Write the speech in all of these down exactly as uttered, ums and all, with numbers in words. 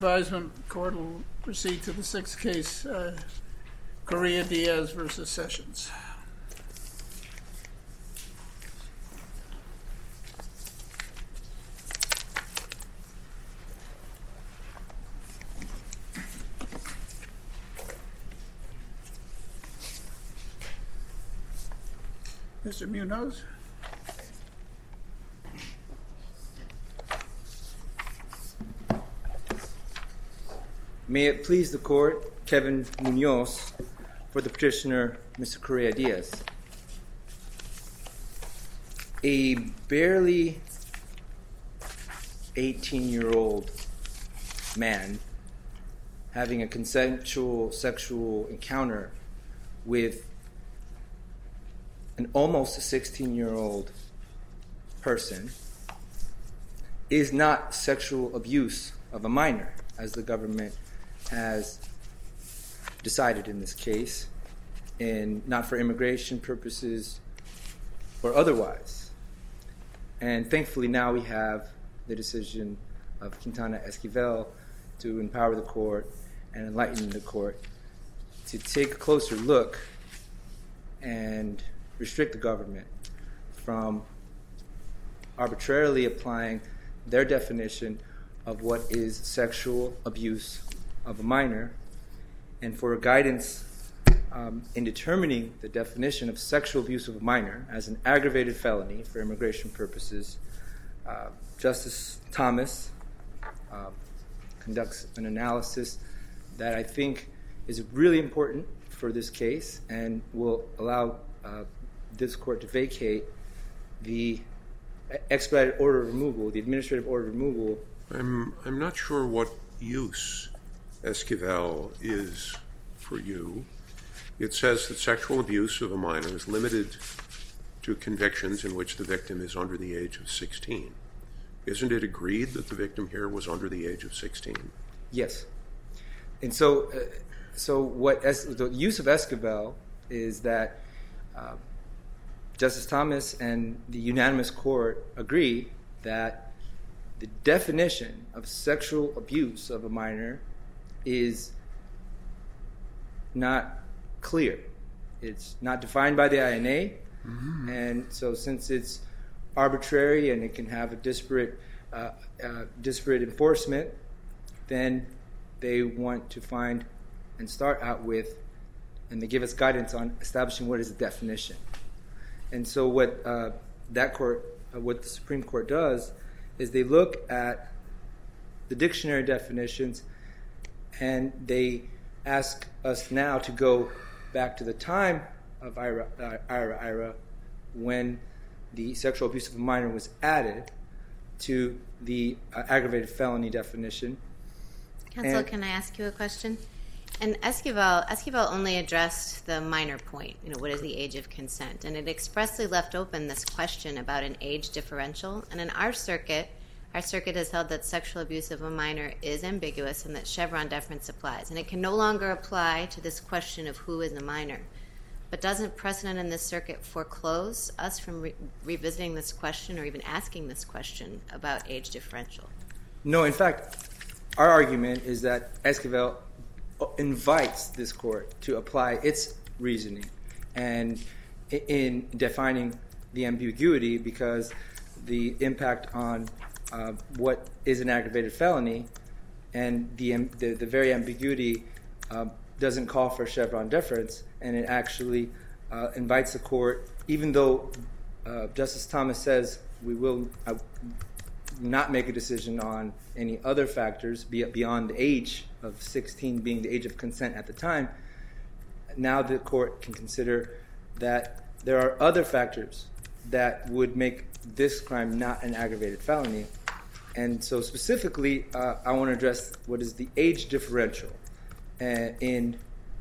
Advisement court will proceed to the sixth case, uh, Correa-Diaz versus Sessions. Mister Munoz. May it please the court, Kevin Munoz, for the petitioner, Mister Correa-Diaz. A barely eighteen-year-old man having a consensual sexual encounter with an almost sixteen-year-old person is not sexual abuse of a minor, as the government has decided in this case, and not for immigration purposes or otherwise. And thankfully now we have the decision of Quintana Esquivel to empower the court and enlighten the court to take a closer look and restrict the government from arbitrarily applying their definition of what is sexual abuse of a minor, and for guidance um, in determining the definition of sexual abuse of a minor as an aggravated felony for immigration purposes. Uh, Justice Thomas uh, conducts an analysis that I think is really important for this case and will allow uh, this court to vacate the expedited order of removal, the administrative order of removal. I'm I'm not sure what use Esquivel is for you. It says that sexual abuse of a minor is limited to convictions in which the victim is under the age of sixteen. Isn't it agreed that the victim here was under the age of sixteen? Yes. And so, uh, so what es- the use of Esquivel is that uh, Justice Thomas and the unanimous court agree that the definition of sexual abuse of a minor is not clear. It's not defined by the I N A, mm-hmm. and so since it's arbitrary and it can have a disparate, uh, uh, disparate enforcement, then they want to find and start out with, and they give us guidance on establishing what is the definition. And so what uh, that court, uh, what the Supreme Court does, is they look at the dictionary definitions and they ask us now to go back to the time of IRA, uh, IRA, IRA, when the sexual abuse of a minor was added to the uh, aggravated felony definition. Counsel, and, can I ask you a question? And Esquivel, Esquivel only addressed the minor point, you know, what is the age of consent? And it expressly left open this question about an age differential. And in our circuit, our circuit has held that sexual abuse of a minor is ambiguous and that Chevron deference applies. And it can no longer apply to this question of who is a minor. But doesn't precedent in this circuit foreclose us from re- revisiting this question or even asking this question about age differential? No, in fact, our argument is that Esquivel invites this court to apply its reasoning and in defining the ambiguity, because the impact on uh, what is an aggravated felony and the the, the very ambiguity uh, doesn't call for Chevron deference, and it actually uh, invites the court, even though uh, Justice Thomas says we will uh, not make a decision on any other factors beyond the age of sixteen being the age of consent at the time. Now the court can consider that there are other factors that would make this crime not an aggravated felony. And so specifically, uh, I want to address what is the age differential uh, in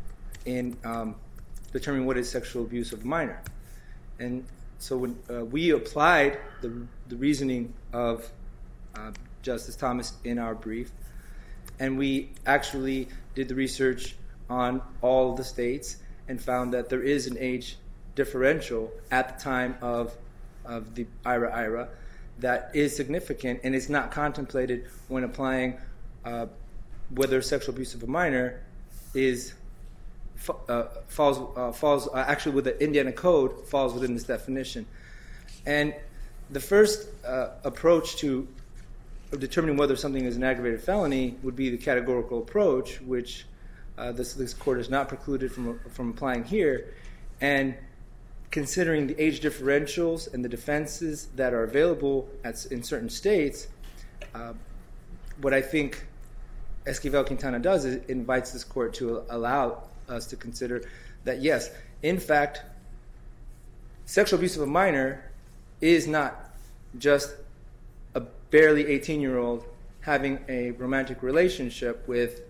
in um, determining what is sexual abuse of a minor. And so when uh, we applied the the reasoning of uh, Justice Thomas in our brief, and we actually did the research on all the states and found that there is an age differential at the time of of the IRA IRA that is significant and is not contemplated when applying uh, whether sexual abuse of a minor is uh, falls uh, falls uh, actually with the Indiana Code falls within this definition. And the first uh, approach to determining whether something is an aggravated felony would be the categorical approach, which uh, this this court is not precluded from from applying here, and considering the age differentials and the defenses that are available at, in certain states. Uh, what I think Esquivel-Quintana does is it invites this court to allow us to consider that, yes, in fact, sexual abuse of a minor is not just a barely eighteen-year-old having a romantic relationship with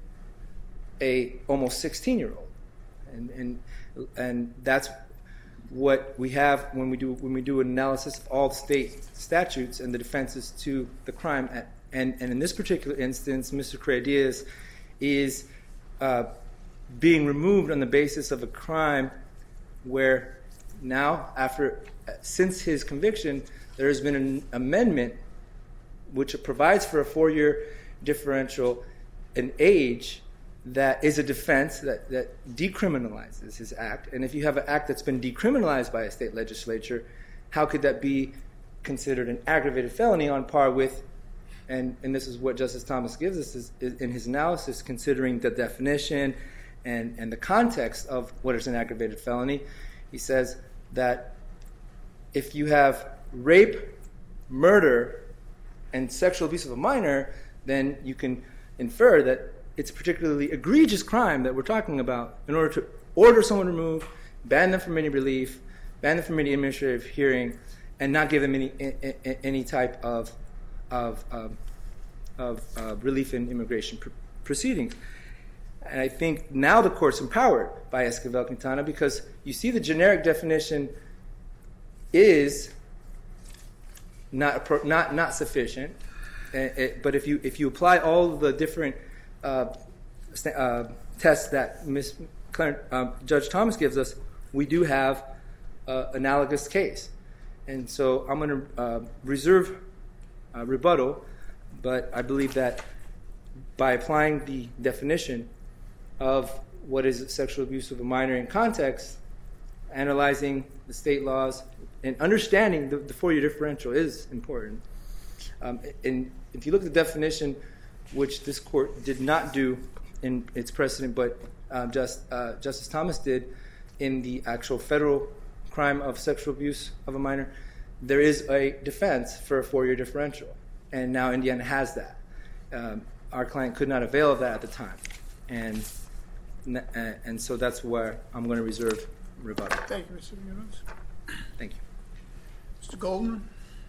a almost sixteen-year-old, and and and that's what we have when we do when we do an analysis of all the state statutes and the defenses to the crime. At, and and in this particular instance, Mister Correa-Diaz is uh, being removed on the basis of a crime where now, after since his conviction, there has been an amendment which provides for a four-year differential in age that is a defense that, that decriminalizes his act. And if you have an act that's been decriminalized by a state legislature, how could that be considered an aggravated felony on par with, and, and this is what Justice Thomas gives us is, is in his analysis, considering the definition and, and the context of what is an aggravated felony. He says that if you have rape, murder, and sexual abuse of a minor, then you can infer that it's a particularly egregious crime that we're talking about in order to order someone removed, ban them from any relief, ban them from any administrative hearing, and not give them any any type of of um, of uh, relief in immigration pr- proceedings. And I think now the court's empowered by Esquivel-Quintana because you see the generic definition is not not not sufficient. But if you if you apply all the different uh, uh, tests that Miz Clarence, uh, Judge Thomas gives us, we do have an analogous case. And so I'm going to uh, reserve uh, rebuttal, but I believe that by applying the definition of what is sexual abuse of a minor in context, analyzing the state laws, and understanding the, the four-year differential is important. Um, and if you look at the definition, which this court did not do in its precedent, but um, just, uh, Justice Thomas did in the actual federal crime of sexual abuse of a minor, there is a defense for a four-year differential. And now Indiana has that. Um, our client could not avail of that at the time. And and so that's where I'm going to reserve rebuttal. Thank you, Mister Munoz. Thank you. Mister Goldman.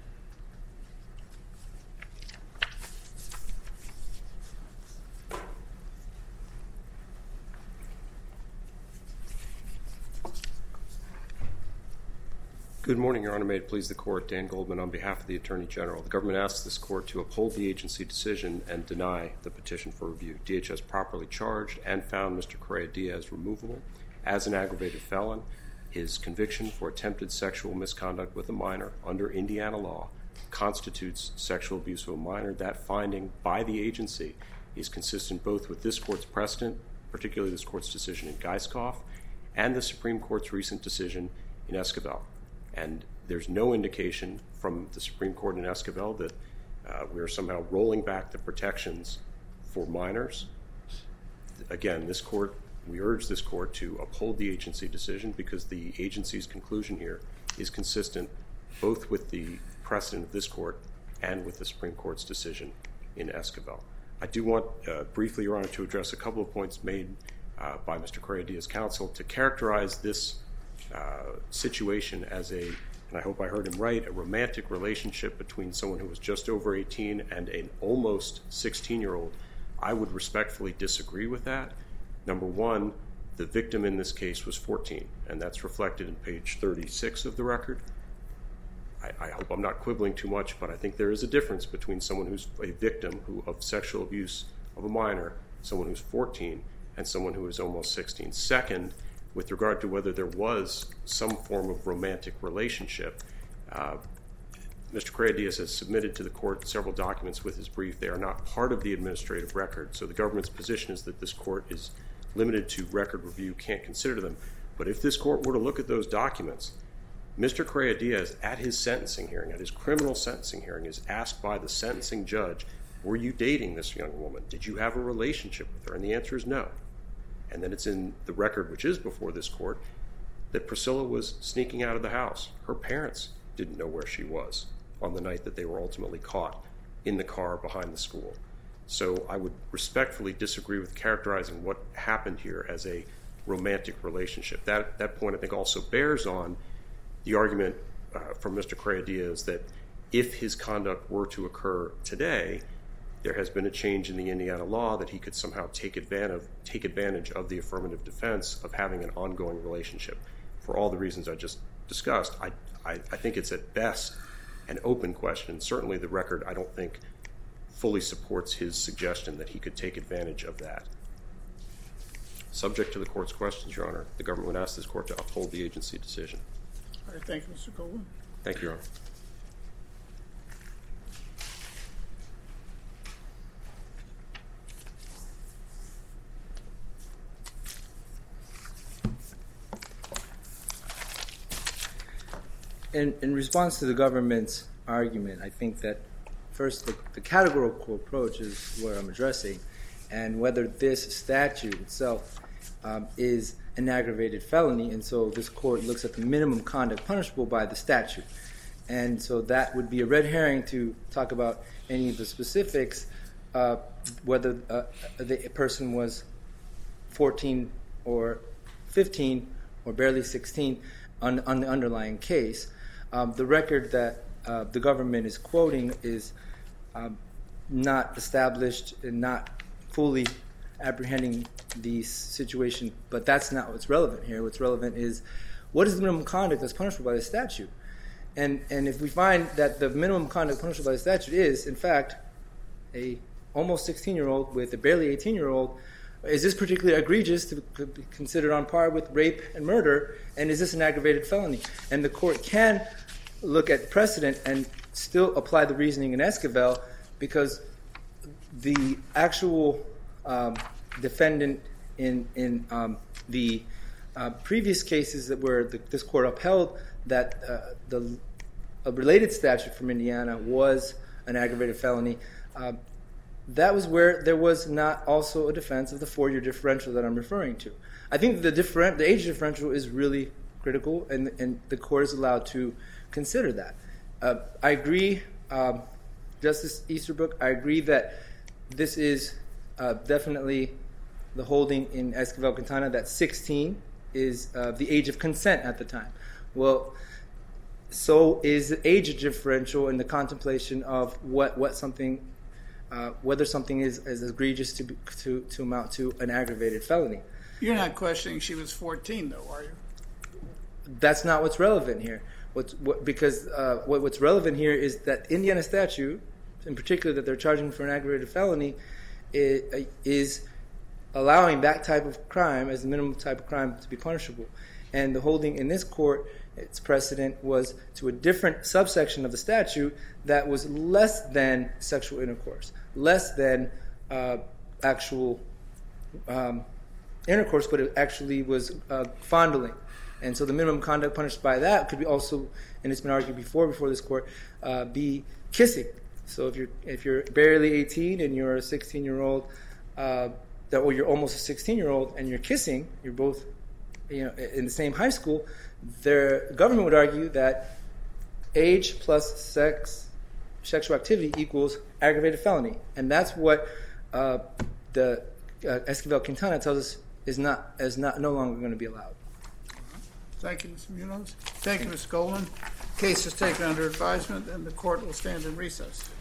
Good morning, Your Honor. May it please the Court. Dan Goldman on behalf of the Attorney General. The government asks this Court to uphold the agency decision and deny the petition for review. D H S properly charged and found Mister Correa-Diaz removable as an aggravated felon. His conviction for attempted sexual misconduct with a minor under Indiana law constitutes sexual abuse of a minor. That finding by the agency is consistent both with this Court's precedent, particularly this Court's decision in Geiskoff, and the Supreme Court's recent decision in Esquivel. And there's no indication from the Supreme Court in Esquivel that uh, we are somehow rolling back the protections for minors. Again, this Court, we urge this Court to uphold the agency decision because the agency's conclusion here is consistent both with the precedent of this Court and with the Supreme Court's decision in Esquivel. I do want uh, briefly, Your Honor, to address a couple of points made uh, by Mister Correa-Diaz's counsel to characterize this Uh, situation as a, and I hope I heard him right, a romantic relationship between someone who was just over eighteen and an almost sixteen-year-old. I would respectfully disagree with that. Number one, the victim in this case was fourteen, and that's reflected in page thirty-six of the record. I, I hope I'm not quibbling too much, but I think there is a difference between someone who's a victim who of sexual abuse of a minor, someone who's fourteen, and someone who is almost sixteen. Second, with regard to whether there was some form of romantic relationship, uh, Mister Correa-Diaz has submitted to the court several documents with his brief. They are not part of the administrative record, so the government's position is that this court is limited to record review, can't consider them. But if this court were to look at those documents, Mister Correa-Diaz, at his sentencing hearing, at his criminal sentencing hearing, is asked by the sentencing judge, were you dating this young woman? Did you have a relationship with her? And the answer is no. And then it's in the record, which is before this court, that Priscilla was sneaking out of the house. Her parents didn't know where she was on the night that they were ultimately caught in the car behind the school. So I would respectfully disagree with characterizing what happened here as a romantic relationship. That, that point, I think, also bears on the argument uh, from Mister Correa-Diaz that if his conduct were to occur today, there has been a change in the Indiana law that he could somehow take advantage, take advantage of the affirmative defense of having an ongoing relationship. For all the reasons I just discussed, I, I, I think it's at best an open question. Certainly the record, I don't think, fully supports his suggestion that he could take advantage of that. Subject to the court's questions, Your Honor, the government would ask this court to uphold the agency decision. All right, thank you, Mister Goldman. Thank you, Your Honor. In, in response to the government's argument, I think that first the, the categorical approach is what I'm addressing, and whether this statute itself um, is an aggravated felony, and so this court looks at the minimum conduct punishable by the statute. And so that would be a red herring to talk about any of the specifics, uh, whether uh, the person was fourteen or fifteen or barely sixteen on, on the underlying case. Um, the record that uh, the government is quoting is um, not established and not fully apprehending the situation, but that's not what's relevant here. What's relevant is what is the minimum conduct that's punishable by the statute? And and if we find that the minimum conduct punishable by the statute is, in fact, a almost sixteen-year-old with a barely eighteen-year-old, is this particularly egregious to be considered on par with rape and murder, and is this an aggravated felony? And the court can look at precedent and still apply the reasoning in Esquivel, because the actual um, defendant in in um, the uh, previous cases that were the, this court upheld that uh, the a related statute from Indiana was an aggravated felony. Uh, that was where there was not also a defense of the four-year differential that I'm referring to. I think the different the age differential is really critical, and and the court is allowed to consider that. Uh, I agree, um, Justice Easterbrook, I agree that this is uh, definitely the holding in Esquivel-Quintana that sixteen is uh, the age of consent at the time. Well, so is the age differential in the contemplation of what, what something, uh, whether something is, is egregious to, be, to to amount to an aggravated felony. You're not questioning she was fourteen, though, are you? That's not what's relevant here. What's, what, because uh, what, what's relevant here is that Indiana statute, in particular that they're charging for an aggravated felony, is, is allowing that type of crime as the minimum type of crime to be punishable. And the holding in this court, its precedent was to a different subsection of the statute that was less than sexual intercourse, less than uh, actual um, intercourse, but it actually was uh, fondling. And so the minimum conduct punished by that could be also, and it's been argued before before this court, uh, be kissing. So if you're if you're barely eighteen and you're a sixteen-year-old, uh, that or you're almost a sixteen-year-old and you're kissing, you're both, you know, in the same high school. The government would argue that age plus sex, sexual activity equals aggravated felony, and that's what uh, the uh, Esquivel-Quintana tells us is not is not no longer going to be allowed. Thank you, Mister Munoz. Thank you, Mister Goldman. Case is taken under advisement, and the court will stand in recess.